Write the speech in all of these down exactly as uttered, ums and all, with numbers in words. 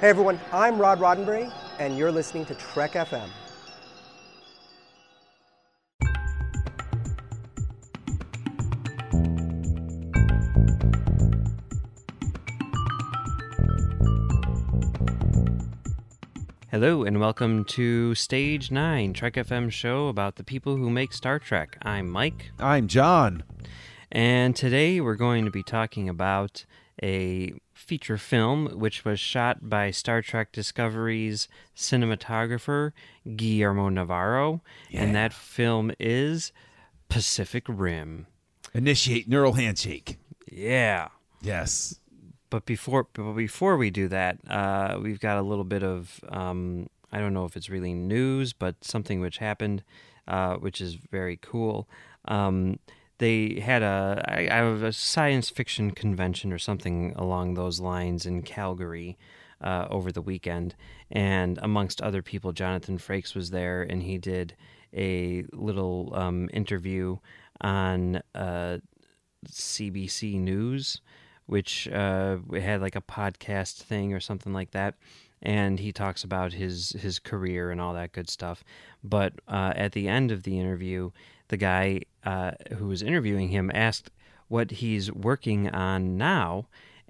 Hey everyone, I'm Rod Roddenberry, and you're listening to Trek F M. Hello and welcome to Stage nine, Trek F M show about the people who make Star Trek. I'm Mike. I'm John. And today we're going to be talking about a feature film which was shot by Star Trek Discovery's cinematographer, Guillermo Navarro. Yeah. And that film is Pacific Rim. Initiate neural handshake. Yeah. Yes. But before but before we do that, uh, we've got a little bit of, um, I don't know if it's really news, but something which happened, uh, which is very cool. Um, they had a, I, I have a science fiction convention or something along those lines in Calgary uh, over the weekend. And amongst other people, Jonathan Frakes was there, and he did a little um, interview on uh, C B C News, which uh, had like a podcast thing or something like that, and he talks about his his career and all that good stuff. But uh, at the end of the interview, the guy uh, who was interviewing him asked what he's working on now,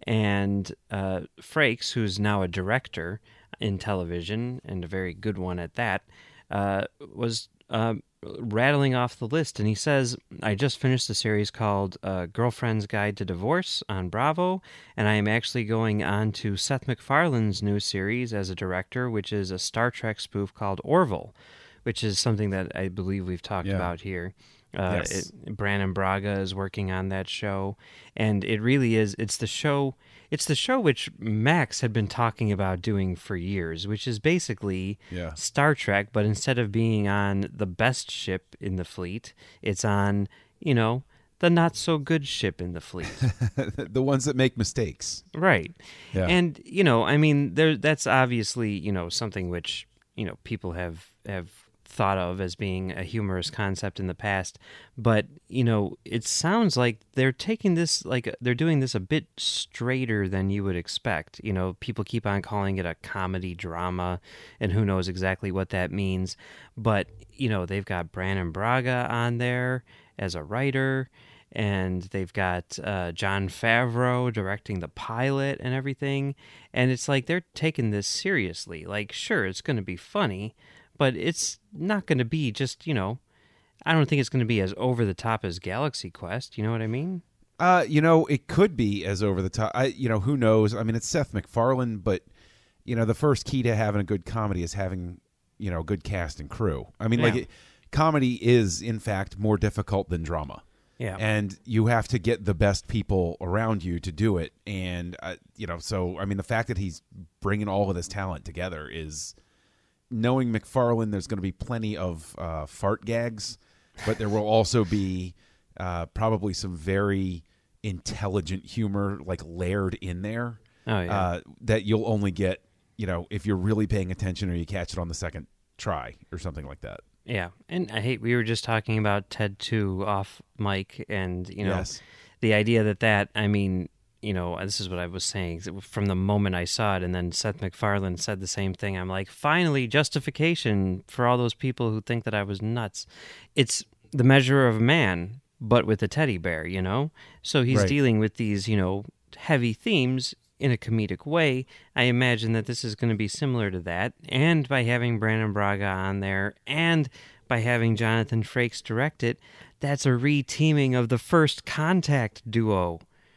and uh, Frakes, who's now a director in television, and a very good one at that, uh, was uh, rattling off the list, and he says, I just finished a series called uh, Girlfriend's Guide to Divorce on Bravo, and I am actually going on to Seth MacFarlane's new series as a director, which is a Star Trek spoof called Orville, which is something that I believe we've talked Yeah. about here. Uh, Yes. it, Brannon Braga is working on that show, and it really is, it's the show, it's the show which Max had been talking about doing for years, which is basically Yeah. Star Trek, but instead of being on the best ship in the fleet, it's on, you know, the not-so-good ship in the fleet. The ones that make mistakes. Right. Yeah. And, you know, I mean, there that's obviously, you know, something which, you know, people have have thought of as being a humorous concept in the past, but you know, it sounds like they're taking this, like they're doing this a bit straighter than you would expect. You know, people keep on calling it a comedy drama, and who knows exactly what that means, but you know, they've got Brannon Braga on there as a writer, and they've got uh, Jon Favreau directing the pilot and everything, and it's like they're taking this seriously. Like, sure, it's going to be funny, but it's not going to be just, you know, I don't think it's going to be as over the top as Galaxy Quest. You know what I mean? Uh, you know, it could be as over the top. I, you know, who knows? I mean, it's Seth MacFarlane, but you know, the first key to having a good comedy is having, you know, a good cast and crew. I mean, Yeah. like, it, comedy is in fact more difficult than drama. Yeah. And you have to get the best people around you to do it. And, uh, you know, so, I mean, the fact that he's bringing all of this talent together is, knowing MacFarlane, there's going to be plenty of uh, fart gags, but there will also be uh, probably some very intelligent humor, like, layered in there. Oh, yeah. uh, that you'll only get, you know, if you're really paying attention or you catch it on the second try or something like that. Yeah. And I hate, we were just talking about Ted two off mic, and, you know, Yes. the idea that that, I mean, you know, this is what I was saying from the moment I saw it, and then Seth MacFarlane said the same thing. I'm like, finally, justification for all those people who think that I was nuts. It's the measure of man, but with a teddy bear, you know? So he's Right. dealing with these, you know, heavy themes in a comedic way. I imagine that this is going to be similar to that, and by having Brannon Braga on there, and by having Jonathan Frakes direct it, that's a re-teaming of the First Contact duo.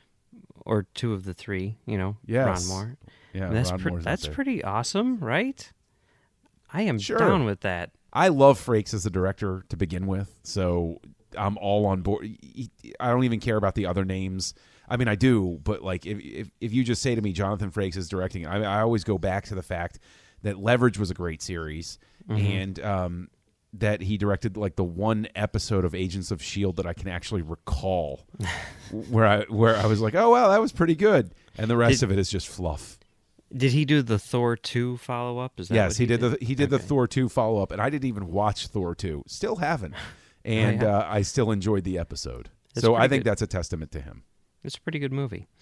Or two of the three, you know, Yes. Ron Moore. Yeah, that's Ron pre- Moore's out that's there. pretty awesome, right? I am Sure. down with that. I love Frakes as a director to begin with, so I'm all on board. He- I don't even care about the other names. I mean, I do, but like if if, if you just say to me Jonathan Frakes is directing, I, I always go back to the fact that Leverage was a great series, Mm-hmm. and um, that he directed like the one episode of Agents of S H I E L D that I can actually recall, where I where I was like, oh wow, that was pretty good, and the rest Did- of it is just fluff. Did he do the Thor two follow up? Is that Yes, what he did the he did the Okay. Thor two follow up, and I didn't even watch Thor two. Still haven't, and yeah? uh, I still enjoyed the episode. It's so I pretty think good. that's a testament to him. It's a pretty good movie.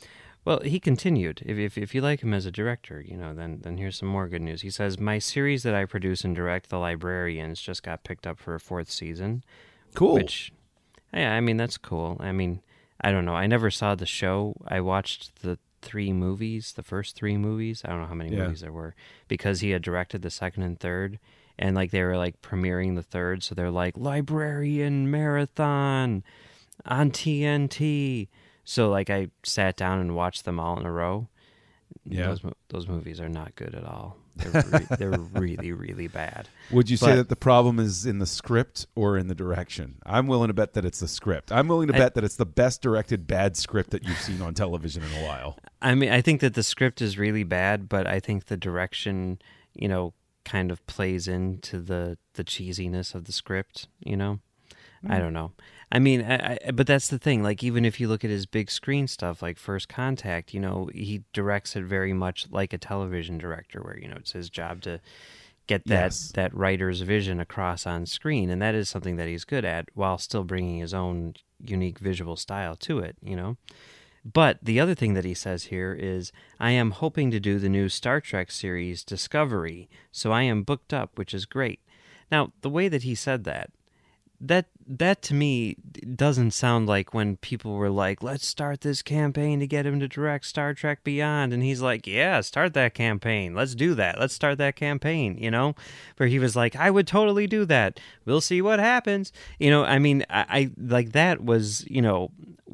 Well, he continued. If, if if you like him as a director, you know, then then here's some more good news. He says, "My series that I produce and direct, The Librarians, just got picked up for a fourth season." Cool. Which, yeah, I mean, that's cool. I mean, I don't know. I never saw the show. I watched the three movies, the first three movies. I don't know how many Yeah. movies there were, because he had directed the second and third, and like they were like premiering the third, so they're like Librarian Marathon on T N T. So like I sat down and watched them all in a row. Yeah. Those mo- those movies are not good at all. They're re- they're really really bad. Would you say But- that the problem is in the script or in the direction? I'm willing to bet that it's the script. I'm willing to I- bet that it's the best directed bad script that you've seen on television in a while. I mean, I think that the script is really bad, but I think the direction, you know, kind of plays into the the cheesiness of the script, you know? I don't know. I mean, I, I, but that's the thing. Like, even if you look at his big screen stuff, like First Contact, you know, he directs it very much like a television director, where, you know, it's his job to get that Yes. that writer's vision across on screen, and that is something that he's good at, while still bringing his own unique visual style to it, you know? But the other thing that he says here is, I am hoping to do the new Star Trek series Discovery, so I am booked up, which is great. Now, the way that he said that, that that to me doesn't sound like when people were like, let's start this campaign to get him to direct Star Trek Beyond, and he's like, yeah, start that campaign, let's do that, let's start that campaign, you know, where he was like, I would totally do that, we'll see what happens, you know. I mean, I, I like that was, you know,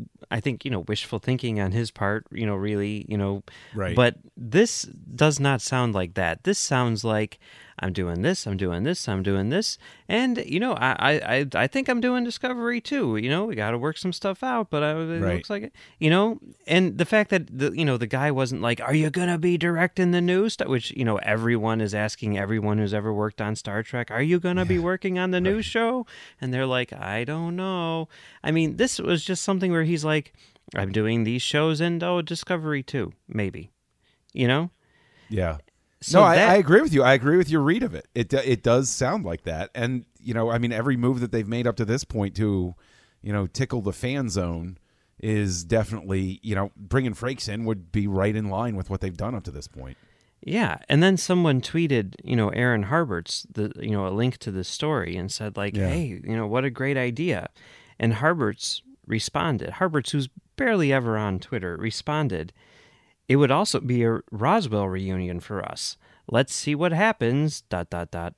I think, you know, wishful thinking on his part, you know, really, you know, Right. but this does not sound like that. This sounds like, I'm doing this, I'm doing this, I'm doing this, and, you know, I I, I think I'm doing Discovery too. You know, we got to work some stuff out, but I, it Right. looks like it. You know, and the fact that the you know the guy wasn't like, "Are you gonna be directing the new stuff?" Which, you know, everyone is asking everyone who's ever worked on Star Trek, "Are you gonna be working on the new show?" And they're like, "I don't know." I mean, this was just something where he's like, "I'm doing these shows and oh, Discovery too, maybe." You know. Yeah. So no, I, that- I agree with you. I agree with your read of it. It do- it does sound like that, and you know, I mean, every move that they've made up to this point to, you know, tickle the fan zone is definitely, you know, bringing Frakes in would be right in line with what they've done up to this point. Yeah, and then someone tweeted, you know, Aaron Harbert's the you know a link to the story and said like, Yeah. hey, you know, what a great idea, and Harbert's responded. Harbert's, who's barely ever on Twitter, responded, "It would also be a Roswell reunion for us. Let's see what happens." Dot dot dot.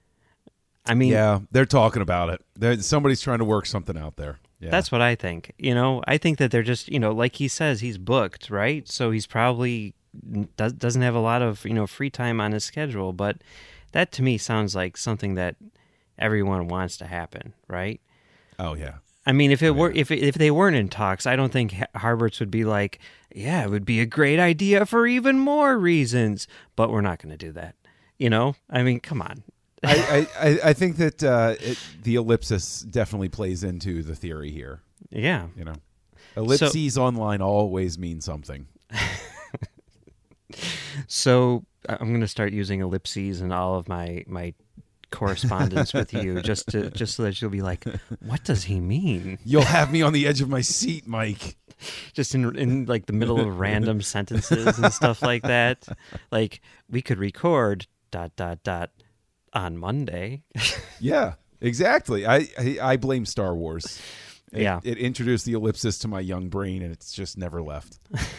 I mean, Yeah, they're talking about it. They're, somebody's trying to work something out there. Yeah. that's what I think. You know, I think that they're just, you know, like he says, he's booked, right? So he's probably does, doesn't have a lot of, you know, free time on his schedule. But that to me sounds like something that everyone wants to happen, right? Oh yeah. I mean, if it were, if if they weren't in talks, I don't think Harberts would be like, yeah, it would be a great idea for even more reasons. But we're not going to do that. You know, I mean, come on. I, I, I think that uh, it, the ellipsis definitely plays into the theory here. Yeah. You know, ellipses online always mean something. So I'm going to start using ellipses in all of my my correspondence with you, just to just so that you'll be like, what does he mean? You'll have me on the edge of my seat, Mike. Just in in like the middle of random sentences and stuff like that. Like, we could record dot dot dot on Monday. Yeah, exactly. I, I, I blame Star Wars. It, Yeah. It introduced the ellipsis to my young brain, and it's just never left.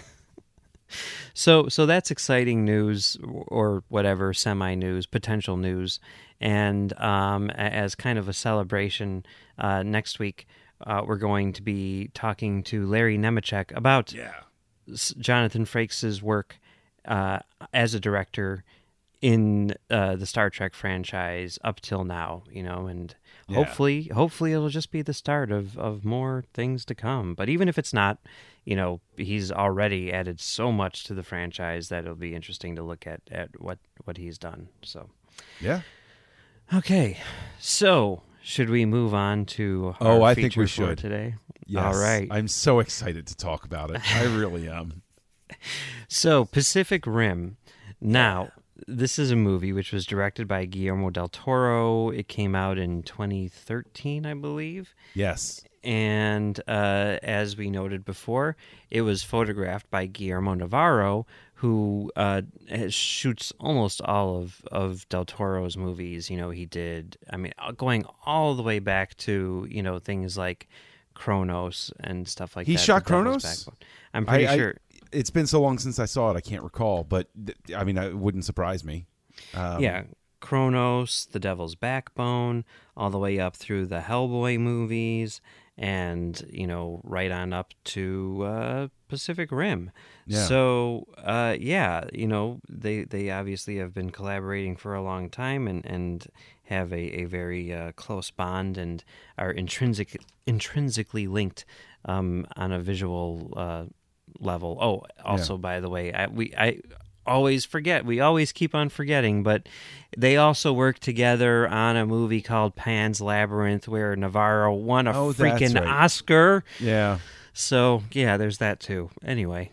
So so that's exciting news, or whatever, semi news, potential news, and um, a- as kind of a celebration, uh, next week uh, we're going to be talking to Larry Nemechek about Yeah. S- Jonathan Frakes' work uh, as a director in uh, the Star Trek franchise up till now, you know, and Yeah. hopefully, hopefully it'll just be the start of, of more things to come. But even if it's not, you know, he's already added so much to the franchise that it'll be interesting to look at, at what, what he's done. So, Yeah. okay. So, should we move on to our Oh, I think feature we for should. today? Yes. All right. I'm so excited to talk about it. I really am. So, Pacific Rim. Now, this is a movie which was directed by Guillermo del Toro. It came out in twenty thirteen, I believe. Yes. and uh, as we noted before, it was photographed by Guillermo Navarro, who uh, has- shoots almost all of, of Del Toro's movies. You know, he did, I mean, uh, going all the way back to, you know, things like Kronos and stuff like He that. shot The Devil's Kronos? Backbone. I'm pretty I- I- sure. It's been so long since I saw it, I can't recall. But th- I mean, it wouldn't surprise me. Um, yeah, Kronos, The Devil's Backbone, all the way up through the Hellboy movies, and you know, right on up to uh, Pacific Rim. Yeah. So, uh, yeah, you know, they they obviously have been collaborating for a long time, and and have a a very uh, close bond, and are intrinsic intrinsically linked um, on a visual uh, level. Oh, also, by the way, I, we I. always forget. We always keep on forgetting, but they also work together on a movie called Pan's Labyrinth, where Navarro won a Oh, that's freaking right. Oscar. Yeah. So yeah, there's that too. Anyway,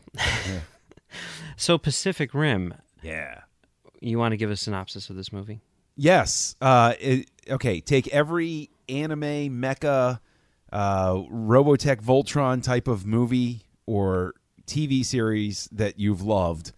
so Pacific Rim. Yeah. You want to give a synopsis of this movie? Yes. Uh, it, okay. Take every anime, mecha, uh, Robotech, Voltron type of movie or T V series that you've loved,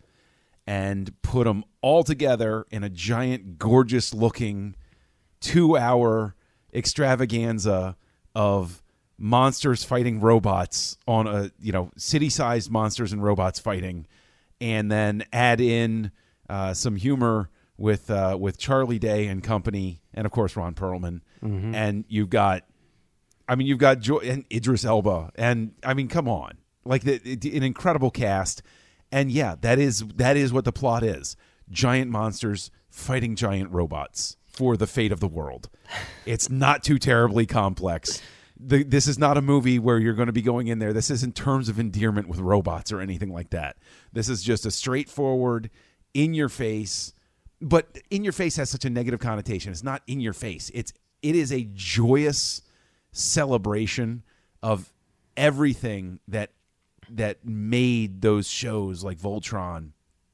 and put them all together in a giant, gorgeous-looking, two-hour extravaganza of monsters fighting robots on a, you know, city-sized monsters and robots fighting, and then add in uh, some humor with uh, with Charlie Day and company, and of course Ron Perlman, and you've got, I mean, you've got jo- and Idris Elba, and I mean, come on, like the, an incredible cast. And yeah, that is that is what the plot is. Giant monsters fighting giant robots for the fate of the world. It's not too terribly complex. The, this is not a movie where you're going to be going in there. This isn't terms of endearment with robots or anything like that. This is just a straightforward, in your face. But in your face has such a negative connotation. It's not in your face. It's it is a joyous celebration of everything that that made those shows like Voltron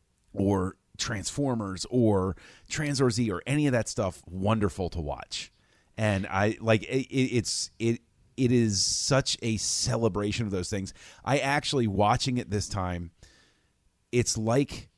or Transformers or Transor Z or any of that stuff wonderful to watch. And I like it, it's it it is such a celebration of those things. I actually, watching it this time, it's like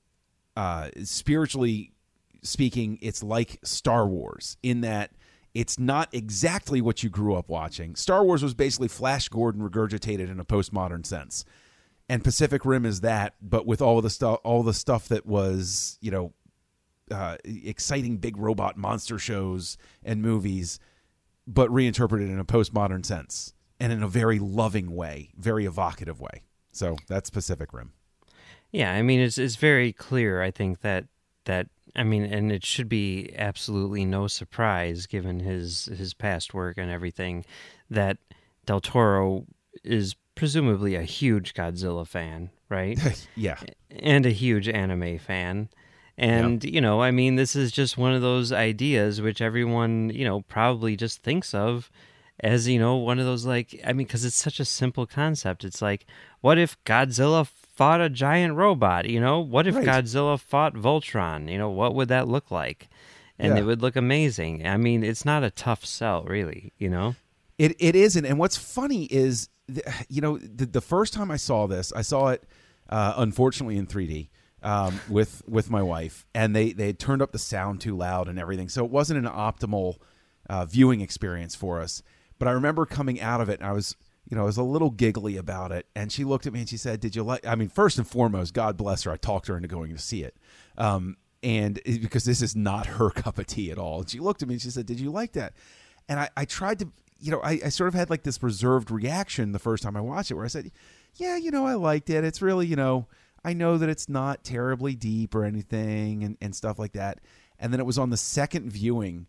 uh spiritually speaking, it's like Star Wars in that it's not exactly what you grew up watching. Star Wars was basically Flash Gordon regurgitated in a postmodern sense. And Pacific Rim is that, but with all of the stuff, all the stuff that was, you know, uh, exciting big robot monster shows and movies, but reinterpreted in a postmodern sense and in a very loving way, very evocative way. So that's Pacific Rim. Yeah, I mean, it's it's very clear. I think that that I mean, and it should be absolutely no surprise, given his his past work and everything, that Del Toro is presumably a huge Godzilla fan, right? Yeah. And a huge anime fan. And, you know, I mean, this is just one of those ideas which everyone, you know, probably just thinks of as, you know, one of those, like, I mean, because it's such a simple concept. It's like, what if Godzilla fought a giant robot? You know, what if Right. Godzilla fought Voltron? You know, what would that look like? And Yeah. it would look amazing. I mean, it's not a tough sell, really, you know? It it isn't, and what's funny is, th- you know, the, the first time I saw this, I saw it, uh, unfortunately, in three D um, with with my wife, and they they had turned up the sound too loud and everything, so it wasn't an optimal uh, viewing experience for us. But I remember coming out of it, and I was, you know, I was a little giggly about it, and she looked at me and she said, "Did you like?" I mean, first and foremost, God bless her, I talked her into going to see it, um, and it- because this is not her cup of tea at all. And she looked at me and she said, "Did you like that?" And I, I tried to. You know, I, I sort of had like this reserved reaction the first time I watched it where I said, yeah, you know, I liked it. It's really, you know, I know that it's not terribly deep or anything and, and stuff like that. And then it was on the second viewing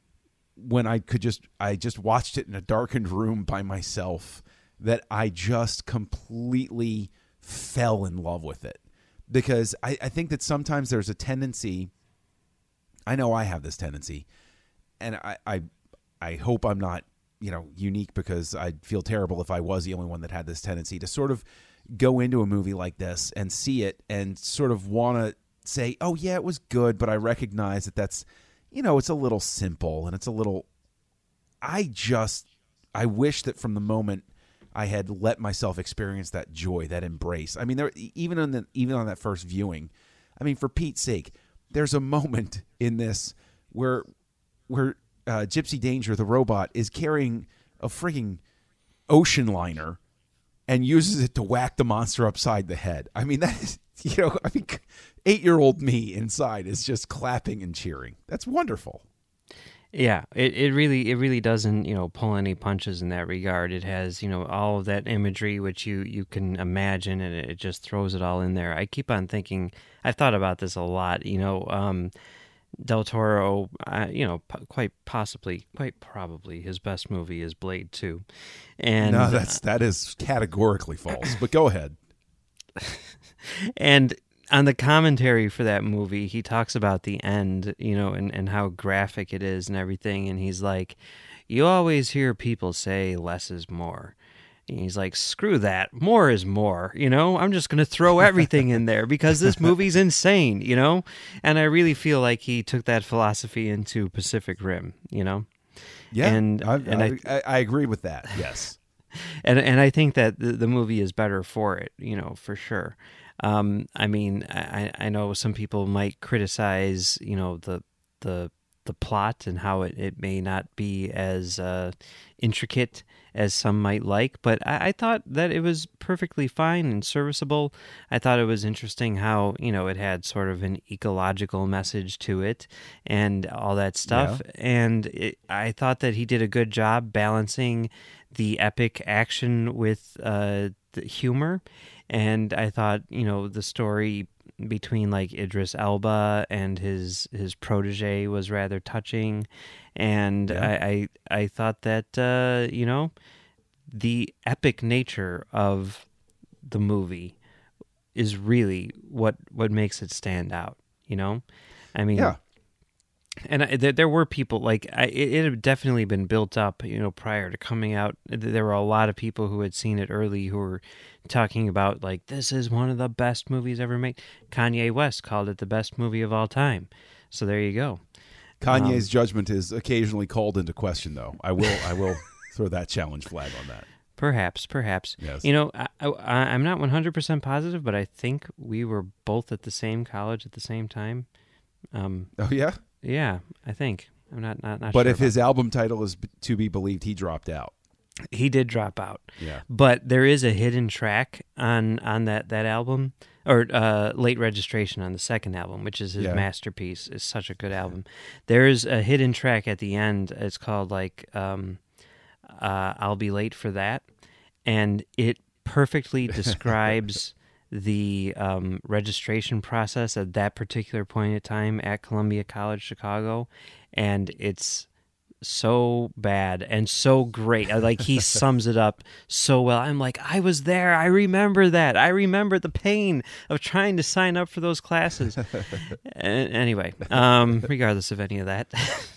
when I could just, I just watched it in a darkened room by myself that I just completely fell in love with it. Because I, I think that sometimes there's a tendency, I know I have this tendency, and I, I, I hope I'm not, you know, unique, because I'd feel terrible if I was the only one that had this tendency to sort of go into a movie like this and see it and sort of want to say, oh yeah, it was good, but I recognize that that's, you know, it's a little simple and it's a little, I just, I wish that from the moment I had let myself experience that joy, that embrace. I mean, there even on the even on that first viewing, I mean, for Pete's sake, there's a moment in this where where uh, Gypsy Danger, the robot, is carrying a freaking ocean liner and uses it to whack the monster upside the head. I mean, that is, you know, I mean, eight-year-old me inside is just clapping and cheering. That's wonderful. Yeah, it, it really it really doesn't, you know, pull any punches in that regard. It has, you know, all of that imagery which you, you can imagine, and it just throws it all in there. I keep on thinking, I've thought about this a lot, you know, um, Del Toro, uh, you know, p- quite possibly, quite probably, his best movie is Blade two. And no, that's that is categorically false. But go ahead. And on the commentary for that movie, he talks about the end, you know, and, and how graphic it is and everything. And he's like, you always hear people say less is more. And he's like, screw that. More is more, you know? I'm just going to throw everything in there because this movie's insane, you know? And I really feel like he took that philosophy into Pacific Rim, you know? Yeah, and, I, and I, I, I, I agree with that, yes. and and I think that the, the movie is better for it, you know, for sure. Um, I mean, I, I know some people might criticize, you know, the the the plot and how it, it may not be as uh, intricate as some might like, but I, I thought that it was perfectly fine and serviceable. I thought it was interesting how, you know, it had sort of an ecological message to it and all that stuff. Yeah. And it, I thought that he did a good job balancing the epic action with uh, the humor. And I thought, you know, the story between like Idris Elba and his his protege was rather touching, and Yeah. I, I I thought that uh, you know, the epic nature of the movie is really what what makes it stand out. You know, I mean, Yeah. and I, there, there were people like I, it, it had definitely been built up, you know, prior to coming out. There were a lot of people who had seen it early who were talking about like, this is one of the best movies ever made. Kanye West called it the best movie of all time. So there you go. Kanye's Um, judgment is occasionally called into question, though. I will I will throw that challenge flag on that. Perhaps, perhaps. Yes. You know, I, I, I'm not one hundred percent positive, but I think we were both at the same college at the same time. Um, Oh, yeah? yeah, I think. I'm not not, not But sure if about his album title is b- to be believed, he dropped out. He did drop out. Yeah. But there is a hidden track on on that, that album, or uh, Late Registration on the second album, which is his Yeah. masterpiece. It's such a good album. There is a hidden track at the end. It's called like um, uh, I'll Be Late for That. And it perfectly describes the um, registration process at that particular point in time at Columbia College Chicago. And it's so bad and so great. Like, he sums it up so well. I'm like, I was there. I remember that. I remember the pain of trying to sign up for those classes. A- anyway, um, regardless of any of that.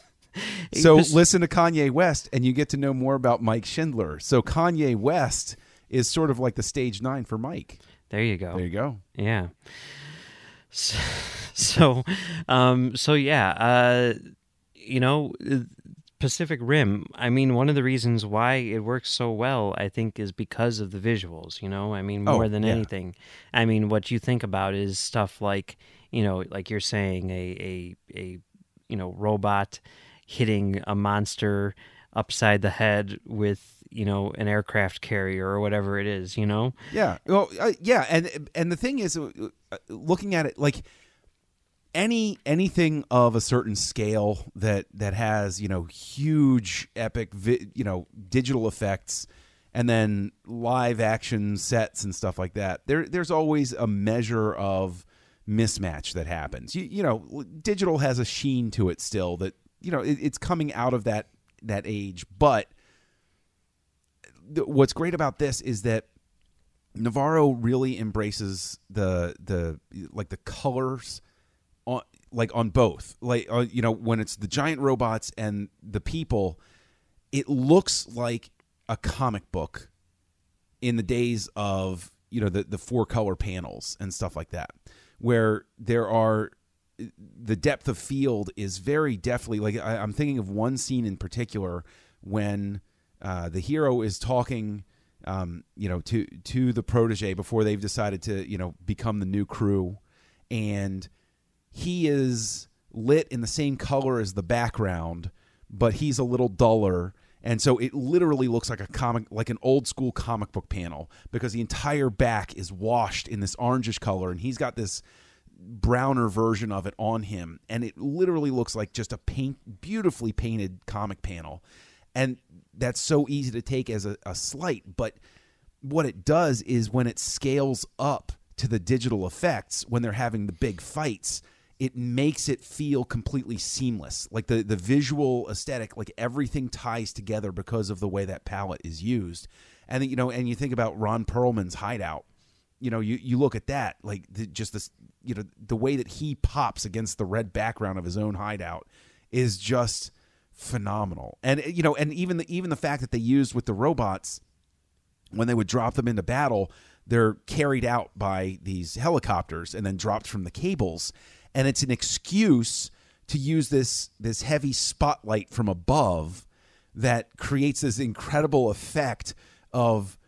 So Just- listen to Kanye West, and you get to know more about Mike Schindler. So Kanye West is sort of like the stage nine for Mike. There you go. There you go. Yeah. So, so, um, so yeah, uh, you know, Pacific Rim, I mean, one of the reasons why it works so well, I think, is because of the visuals, you know? I mean, more Oh, than yeah. anything. I mean, what you think about is stuff like, you know, like you're saying, a, a, a you know, robot hitting a monster upside the head with, you know, an aircraft carrier or whatever it is, you know? Yeah. Well, uh, yeah, and and the thing is, uh, uh, looking at it, like any anything of a certain scale that that has, you know, huge, epic, vi- you know, digital effects, and then live action sets and stuff like that. There, there's always a measure of mismatch that happens. You, you know, digital has a sheen to it still that, you know, it, it's coming out of that that age, but what's great about this is that Navarro really embraces the the like the colors on like on both, like uh, you know, when it's the giant robots and the people, it looks like a comic book in the days of, you know, the the four color panels and stuff like that, where there are the depth of field is very deftly, like I, I'm thinking of one scene in particular when uh, the hero is talking, um, you know, to to the protege before they've decided to, you know, become the new crew, and he is lit in the same color as the background, but he's a little duller. And so it literally looks like a comic, like an old school comic book panel, because the entire back is washed in this orangish color, and he's got this browner version of it on him, and it literally looks like just a paint, beautifully painted comic panel. And that's so easy to take as a, a slight, but what it does is when it scales up to the digital effects, when they're having the big fights, it makes it feel completely seamless. Like the, the visual aesthetic, like everything ties together because of the way that palette is used. And, you know, and you think about Ron Perlman's hideout, you know, you, you look at that, like the, just this, you know, the way that he pops against the red background of his own hideout is just phenomenal. And, you know, and even the, even the fact that they used with the robots, when they would drop them into battle, they're carried out by these helicopters and then dropped from the cables. And it's an excuse to use this this heavy spotlight from above that creates this incredible effect of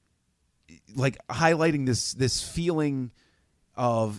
like highlighting this this feeling of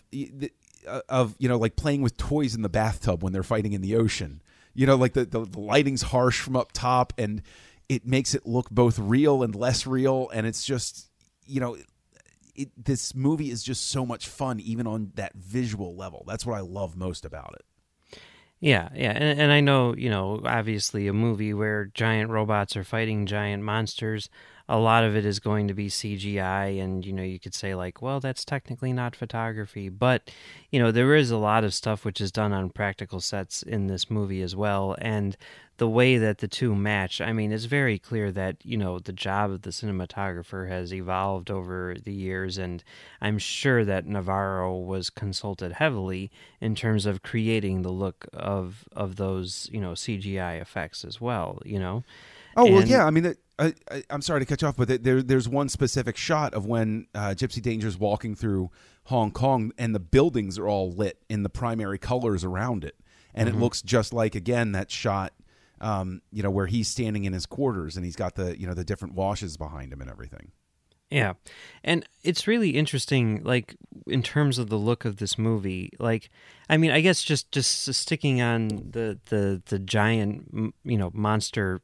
of you know, like playing with toys in the bathtub when they're fighting in the ocean. You know, like the the, the lighting's harsh from up top, and it makes it look both real and less real, and it's just, you know, It, this movie is just so much fun, even on that visual level. That's what I love most about it. Yeah, yeah, and, and I know, you know, obviously a movie where giant robots are fighting giant monsters, a lot of it is going to be C G I, and, you know, you could say, like, well, that's technically not photography, but, you know, there is a lot of stuff which is done on practical sets in this movie as well, and the way that the two match, I mean, it's very clear that, you know, the job of the cinematographer has evolved over the years, and I'm sure that Navarro was consulted heavily in terms of creating the look of of those, you know, C G I effects as well, you know? Oh, well, And- yeah, I mean, it, I, I, I'm sorry to cut you off, but there, there's one specific shot of when uh, Gypsy Danger's walking through Hong Kong, and the buildings are all lit in the primary colors around it, and Mhm. it looks just like, again, that shot, um, you know, where he's standing in his quarters, and he's got the, you know, the different washes behind him and everything. Yeah. And it's really interesting, like, in terms of the look of this movie. Like, I mean, I guess just, just sticking on the, the, the giant, m- you know, monster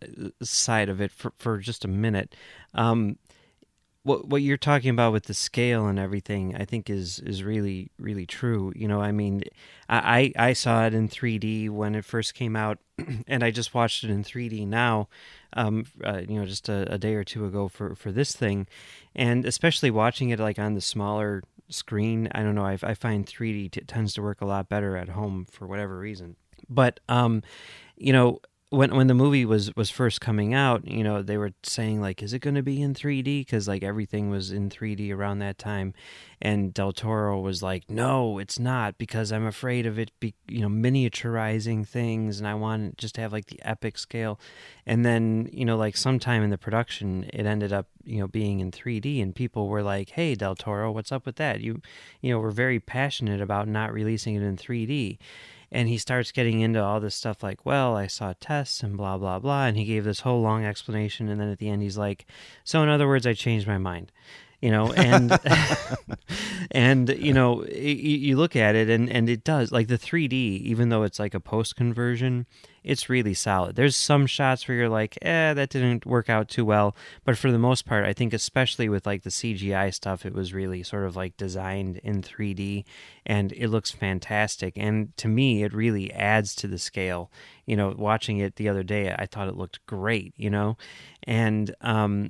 side of it for, for just a minute. Um, what what you're talking about with the scale and everything, I think is is really, really true. You know, I mean, I, I saw it in three D when it first came out, and I just watched it in three D now, um, uh, you know, just a, a day or two ago for, for this thing. And especially watching it like on the smaller screen, I don't know, I, I find three D t- tends to work a lot better at home for whatever reason. But, um, you know, when when the movie was, was first coming out, you know, they were saying, like, is it going to be in three D? Because, like, everything was in three D around that time. And Del Toro was like, no, it's not, because I'm afraid of it, be, you know, miniaturizing things, and I want it just to have, like, the epic scale. And then, you know, like, sometime in the production, it ended up, you know, being in three D, and people were like, hey, Del Toro, what's up with that? You, you know, we're very passionate about not releasing it in three D. And he starts getting into all this stuff like, well, I saw tests and blah, blah, blah. And he gave this whole long explanation. And then at the end, he's like, so in other words, I changed my mind. You know, and, and you know, you, you look at it and, and it does, like the three D, even though it's like a post-conversion, it's really solid. There's some shots where you're like, eh, that didn't work out too well. But for the most part, I think especially with like the C G I stuff, it was really sort of like designed in three D, and it looks fantastic. And to me, it really adds to the scale. You know, watching it the other day, I thought it looked great, you know, and, um,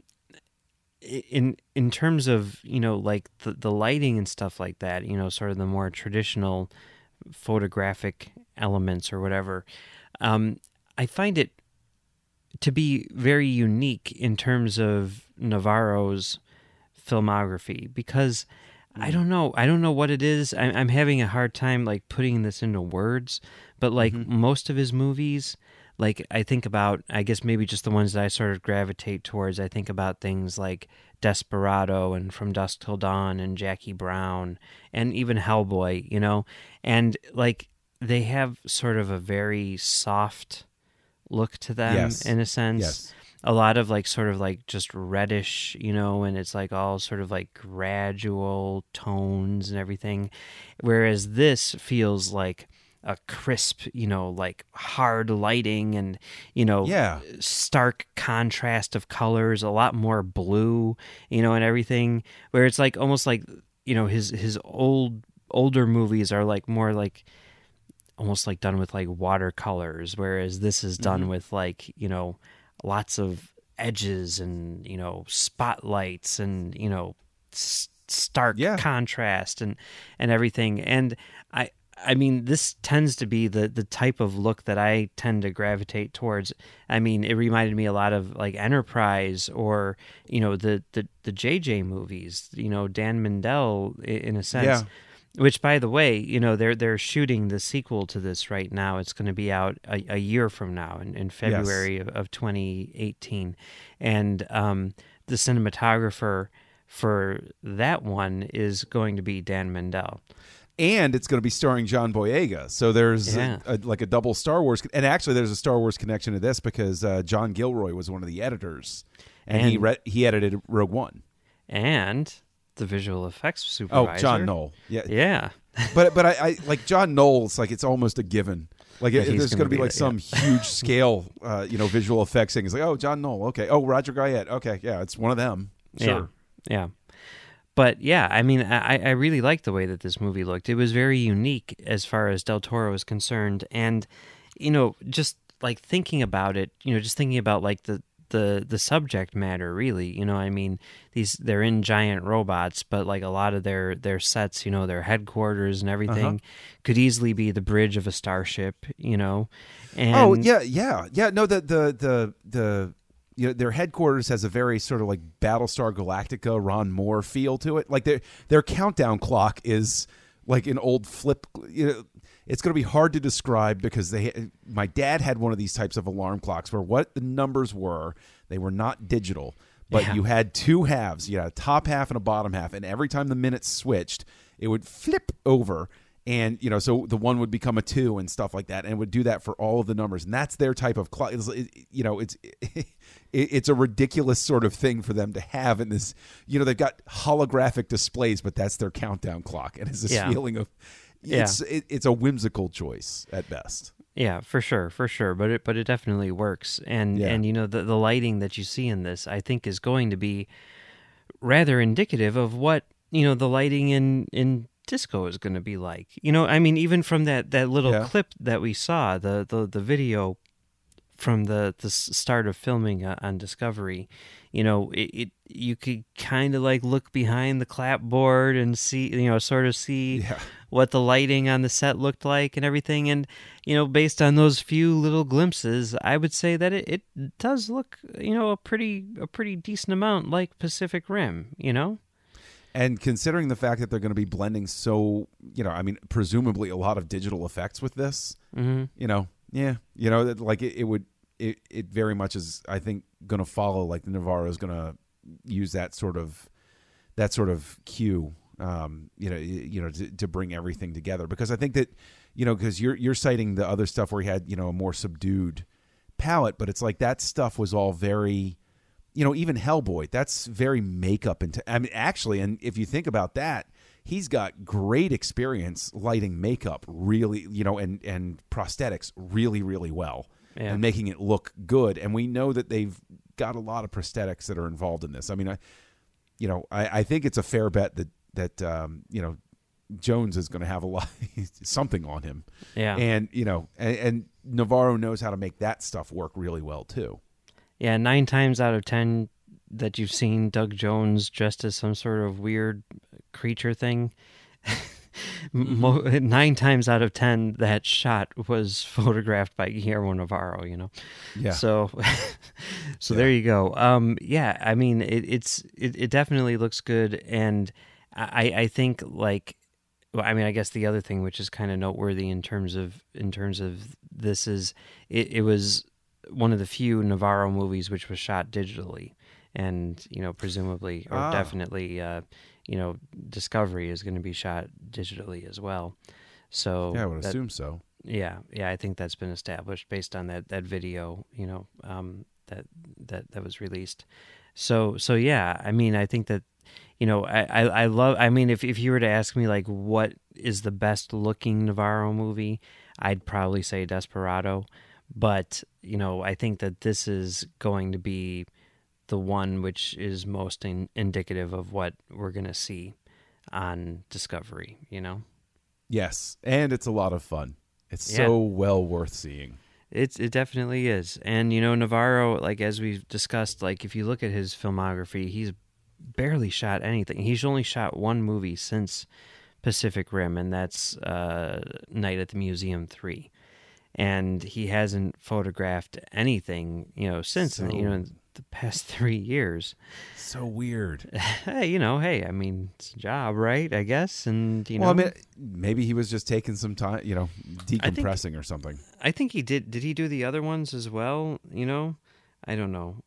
in in terms of, you know, like the, the lighting and stuff like that, you know, sort of the more traditional photographic elements or whatever, um, I find it to be very unique in terms of Navarro's filmography, because I don't know, I don't know what it is. I'm, I'm having a hard time like putting this into words, but like Mm-hmm. most of his movies, like I think about, I guess maybe just the ones that I sort of gravitate towards, I think about things like Desperado and From Dusk Till Dawn and Jackie Brown and even Hellboy, you know, and like they have sort of a very soft look to them Yes. in a sense. Yes. a lot of like sort of like just reddish, you know, and it's like all sort of like gradual tones and everything. Whereas this feels like a crisp, you know, like hard lighting and, you know, Yeah. stark contrast of colors, a lot more blue, you know, and everything, where it's like almost like, you know, his his old older movies are like more like almost like done with like watercolors, whereas this is done Mhm. with like, you know, lots of edges and, you know, spotlights and, you know, s- stark Yeah. contrast and and everything. And I I mean, this tends to be the the type of look that I tend to gravitate towards. I mean, it reminded me a lot of like Enterprise or, you know, the the the J J movies, you know, Dan Mindell i- in a sense. Yeah. Which, by the way, you know, they're they're shooting the sequel to this right now. It's going to be out a, a year from now, in, in February of, of twenty eighteen, and um, the cinematographer for that one is going to be Dan Mindell. And it's going to be starring John Boyega. So there's Yeah. a, a, like a double Star Wars. And actually, there's a Star Wars connection to this because uh, John Gilroy was one of the editors, and, he And- re- he edited Rogue One. And the visual effects supervisor. Oh, John Knoll. Yeah. Yeah. But but I, I like John Knoll. It's like it's almost a given. Like Yeah, it, he's there's gonna going to be be like the- some huge scale, uh, you know, visual effects thing. It's like, oh, John Knoll. Okay. Oh, Roger Guyette. Okay. Yeah, it's one of them. Sure. Yeah. Yeah. But yeah, I mean, I, I really liked the way that this movie looked. It was very unique as far as Del Toro is concerned. And, you know, just like thinking about it, you know, just thinking about like the, the, the subject matter, really, you know, I mean, these, they're in giant robots, but like a lot of their, their sets, you know, their headquarters and everything could easily be the bridge of a starship, you know? And Oh yeah, yeah, yeah. No, the the the the you know, their headquarters has a very sort of like Battlestar Galactica, Ron Moore feel to it. Like their their countdown clock is like an old flip. You know, it's going to be hard to describe because they. My dad had one of these types of alarm clocks where what the numbers were, they were not digital, but Yeah. you had two halves. You had a top half and a bottom half, and every time the minutes switched, it would flip over. And, you know, so the one would become a two and stuff like that. And it would do that for all of the numbers. And that's their type of clock. It's, it, you know, it's it, it's a ridiculous sort of thing for them to have in this. You know, they've got holographic displays, but that's their countdown clock. And it's this Yeah. feeling of it's it, it's a whimsical choice at best. Yeah, for sure, for sure. But it but it definitely works. And Yeah. and you know the the lighting that you see in this, I think, is going to be rather indicative of what, you know, the lighting in in disco is going to be like. You know, I mean, even from that that little Yeah. clip that we saw, the the the video from the the s- start of filming uh, on Discovery, you know, it, it you could kind of like look behind the clapboard and see, you know, sort of see Yeah. what the lighting on the set looked like and everything. And, you know, based on those few little glimpses, I would say that it, it does look, you know, a pretty a pretty decent amount like Pacific Rim, you know? And considering the fact that they're going to be blending so, you know, I mean, presumably a lot of digital effects with this, Mm-hmm. you know, yeah, you know, that like it, it would, it, it very much is, I think, going to follow like Navarro is going to use that sort of, that sort of cue, um, you know, you, you know, to, to bring everything together. Because I think that, you know, because you're you're citing the other stuff where he had, you know, a more subdued palette, but it's like that stuff was all very, you know, even Hellboy, that's very makeup into. I mean, actually, and if you think about that, he's got great experience lighting makeup really, you know, and and prosthetics really, really well, Yeah. and making it look good. And we know that they've got a lot of prosthetics that are involved in this. I mean, I, you know, I, I think it's a fair bet that that um, you know, Jones is going to have a lot something on him, Yeah. and you know, and, and Navarro knows how to make that stuff work really well too. Yeah, nine times out of ten that you've seen Doug Jones dressed as some sort of weird creature thing, mo- nine times out of ten that shot was photographed by Guillermo Navarro, you know? Yeah. So, so Yeah. there you go. Um, yeah, I mean, it, it's it, it definitely looks good, and I I think like, well, I mean, I guess the other thing which is kind of noteworthy in terms of in terms of this is it, it was one of the few Navarro movies which was shot digitally, and you know, presumably or Ah. definitely, uh, you know, Discovery is going to be shot digitally as well. So Yeah, I would that- assume so. yeah, yeah, I think that's been established based on that, that video, you know, um, that that that was released. So so yeah, I mean, I think that, you know, I, I, I love. I mean, if if you were to ask me like what is the best looking Navarro movie, I'd probably say Desperado. But you know, I think that this is going to be the one which is most in, indicative of what we're going to see on Discovery, you know? Yes, and it's a lot of fun. It's Yeah. so well worth seeing. It's it definitely is. And, you know, Navarro, like, as we've discussed, like, if you look at his filmography, he's barely shot anything. He's only shot one movie since Pacific Rim, and that's uh, Night at the Museum three. And he hasn't photographed anything, you know, since, So- you know, in the past three years. So weird. Hey, you know, hey, I mean, it's a job, right? I guess, and you know, Well, I mean, maybe he was just taking some time, you know, decompressing or something. I think he did. Did he do the other ones as well? You know, I don't know.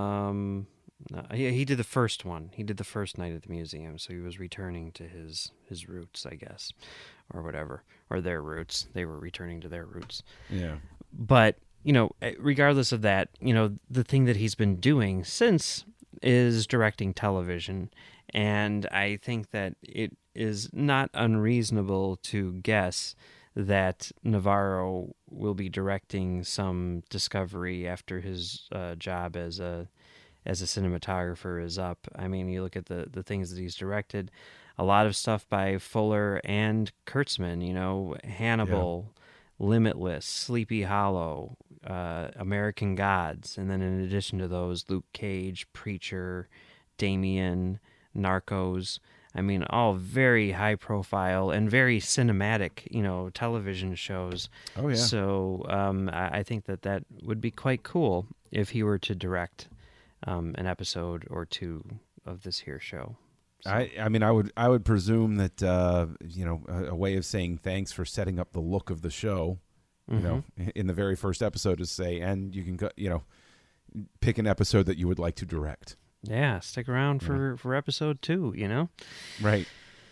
Um, no, he he did the first one. He did the first Night at the Museum, so he was returning to his his roots, I guess, or whatever, or their roots. They were returning to their roots. Yeah. But, you know, regardless of that, you know, the thing that he's been doing since is directing television. And I think that it is not unreasonable to guess that Navarro will be directing some Discovery after his uh, job as a as a cinematographer is up. I mean, you look at the, the things that he's directed, a lot of stuff by Fuller and Kurtzman, you know, Hannibal, Limitless, Sleepy Hollow, uh, American Gods, and then in addition to those, Luke Cage, Preacher, Damien, Narcos. I mean, all very high profile and very cinematic, you know, television shows. Oh, yeah. So um, I, I think that that would be quite cool if he were to direct um, an episode or two of this here show. So- I, I mean, I would, I would presume that, uh, you know, a, a way of saying thanks for setting up the look of the show, you know, in the very first episode is say, and you can go, you know, pick an episode that you would like to direct. Yeah, stick around for, for episode two, you know? Right.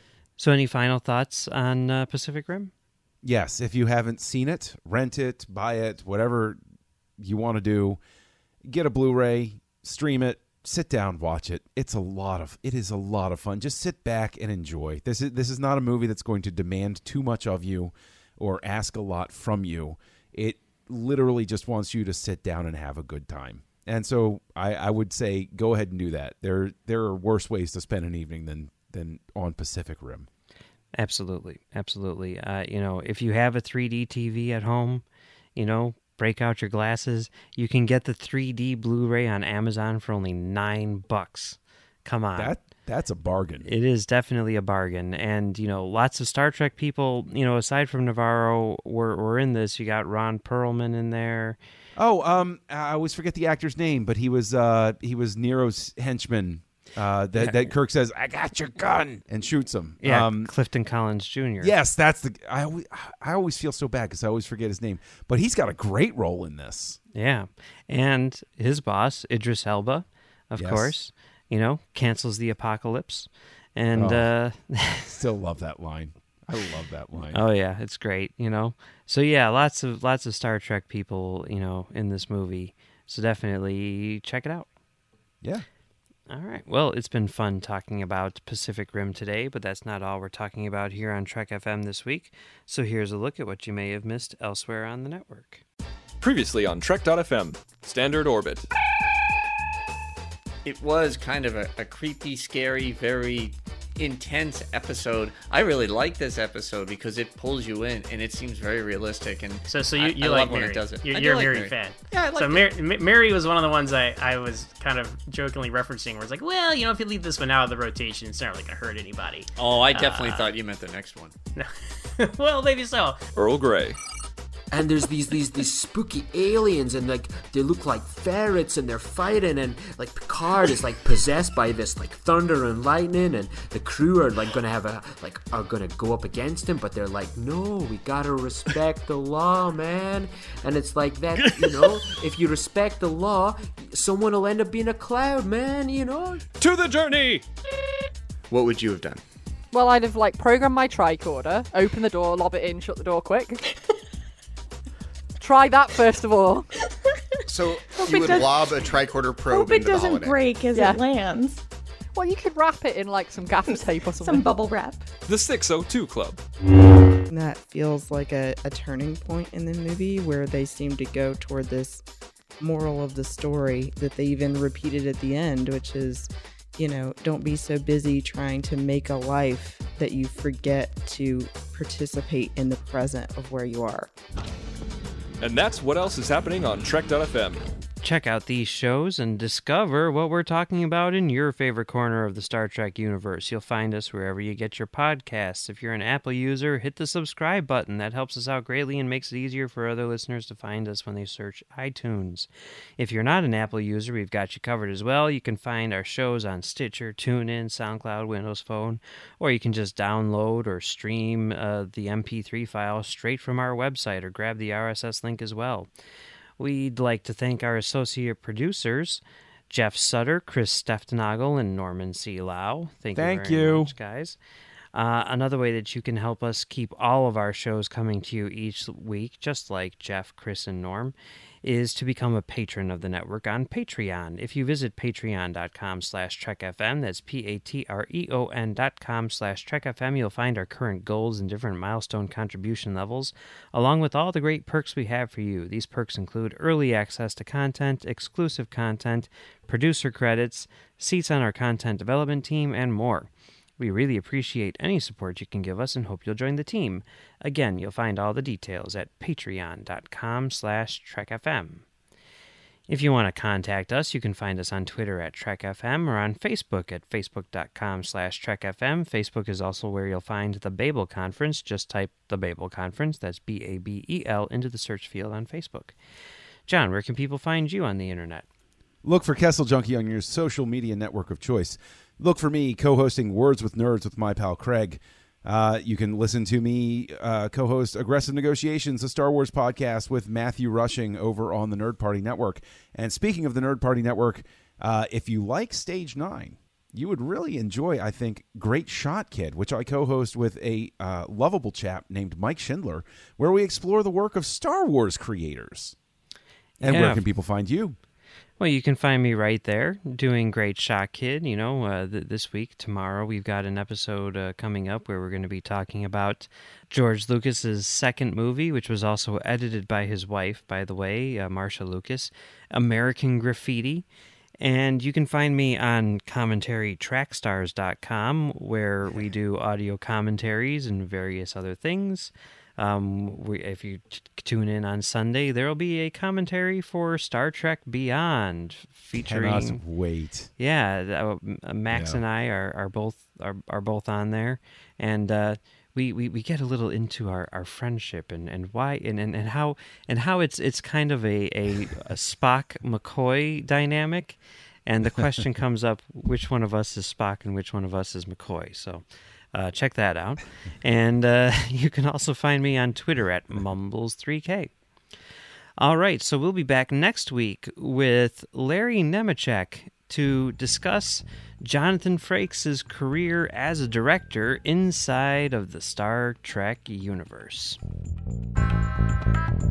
So any final thoughts on uh, Pacific Rim? Yes. If you haven't seen it, rent it, buy it, whatever you want to do, get a Blu-ray, stream it, sit down, watch it. It's a lot of, it is a lot of fun. Just sit back and enjoy. This is, this is not a movie that's going to demand too much of you or ask a lot from you. It literally just wants you to sit down and have a good time. And so I, I would say go ahead and do that. There there are worse ways to spend an evening than than on Pacific Rim. Absolutely, absolutely. Uh, you know, if you have a three D T V at home, you know, break out your glasses. You can get the three D Blu-ray on Amazon for only nine bucks. Come on. That that's a bargain. It is definitely a bargain. And, you know, lots of Star Trek people, you know, aside from Navarro, were, were in this. You got Ron Perlman in there. Oh, um, I always forget the actor's name, but he was uh, he was Nero's henchman. Uh, that Yeah. that Kirk says, "I got your gun," and shoots him. Yeah, Um, Clifton Collins Junior yes, that's the. I always I always feel so bad because I always forget his name, but he's got a great role in this. Yeah. And his boss, Idris Elba, of Yes. course, you know, cancels the apocalypse. And, Oh. uh, Still love that line. I love that line. oh yeah, it's great, you know. So yeah, lots of lots of Star Trek people, you know, in this movie. So definitely check it out. Yeah. All right. Well, it's been fun talking about Pacific Rim today, but that's not all we're talking about here on Trek F M this week. So here's a look at what you may have missed elsewhere on the network. Previously on Trek dot F M, Standard Orbit. It was kind of a, a creepy, scary, very intense episode. I really like this episode because it pulls you in and it seems very realistic. And So, so you, I- you I like love Mary. when it does it. You're, I do you're a like Mary Mary. fan. Yeah, I like So Mary. Mary, Mary was one of the ones I, I was kind of jokingly referencing where it's like, well, you know, if you leave this one out of the rotation, it's not really going to hurt anybody. Oh, I definitely Uh, thought you meant the next one. Well, maybe so. Earl Grey. And there's these these these spooky aliens, and like they look like ferrets, and they're fighting, and like Picard is like possessed by this like thunder and lightning, and the crew are like gonna have a like are gonna go up against him, but they're like, no, we gotta respect the law, man. And it's like that, you know, if you respect the law, someone will end up being a cloud, man, you know. To the journey! What would you have done? Well, I'd have like programmed my tricorder, open the door, lob it in, shut the door quick. Try that first of all. So Hope you it would does- lob a tricorder probe Hope it into the doesn't holodeck. break as Yeah. it lands. Well, you could wrap it in like some gaffer tape or something. Some bubble wrap. The six oh two Club. That feels like a, a turning point in the movie where they seem to go toward this moral of the story that they even repeated at the end, which is, you know, don't be so busy trying to make a life that you forget to participate in the present of where you are. And that's what else is happening on Trek dot f m. Check out these shows and discover what we're talking about in your favorite corner of the Star Trek universe. You'll find us wherever you get your podcasts. If you're an Apple user, hit the subscribe button. That helps us out greatly and makes it easier for other listeners to find us when they search iTunes. If you're not an Apple user, we've got you covered as well. You can find our shows on Stitcher, TuneIn, SoundCloud, Windows Phone, or you can just download or stream uh, the M P three file straight from our website or grab the R S S link as well. We'd like to thank our associate producers, Jeff Sutter, Chris Steftenagel, and Norman C. Lau. Thank, Thank you very you. much, guys. Uh, another way that you can help us keep all of our shows coming to you each week, just like Jeff, Chris, and Norm, is to become a patron of the network on Patreon. If you visit patreon.com slash trekfm, that's P-A-T-R-E-O-N dot com slash trekfm, you'll find our current goals and different milestone contribution levels, along with all the great perks we have for you. These perks include early access to content, exclusive content, producer credits, seats on our content development team, and more. We really appreciate any support you can give us and hope you'll join the team. Again, you'll find all the details at patreon.com slash trekfm. If you want to contact us, you can find us on Twitter at TrekFM or on Facebook at facebook.com slash TrekFM. Facebook is also where you'll find the Babel Conference. Just type the Babel Conference, that's B A B E L, into the search field on Facebook. John, where can people find you on the internet? Look for Kessel Junkie on your social media network of choice. Look for me co-hosting Words with Nerds with my pal Craig. Uh, you can listen to me uh, co-host Aggressive Negotiations, a Star Wars podcast with Matthew Rushing over on the Nerd Party Network. And speaking of the Nerd Party Network, uh, if you like Stage nine, you would really enjoy, I think, Great Shot Kid, which I co-host with a uh, lovable chap named Mike Schindler, where we explore the work of Star Wars creators. And Yeah. where can people find you? Well, you can find me right there doing Great Shot Kid. You know, uh, th- this week, tomorrow, we've got an episode uh, coming up where we're going to be talking about George Lucas's second movie, which was also edited by his wife, by the way, uh, Marsha Lucas, American Graffiti. And you can find me on commentary track stars dot com, where we do audio commentaries and various other things. Um, we, if you t- tune in on Sunday, there will be a commentary for Star Trek Beyond featuring. Cannot wait. Yeah, uh, Max Yeah. and I are, are both are, are both on there, and uh, we, we, we get a little into our, our friendship and, and why and, and, and how and how it's it's kind of a a, a Spock McCoy dynamic, and the question comes up: which one of us is Spock and which one of us is McCoy? So. Uh, check that out. And uh, you can also find me on Twitter at Mumbles three K. All right, so we'll be back next week with Larry Nemechek to discuss Jonathan Frakes' career as a director inside of the Star Trek universe.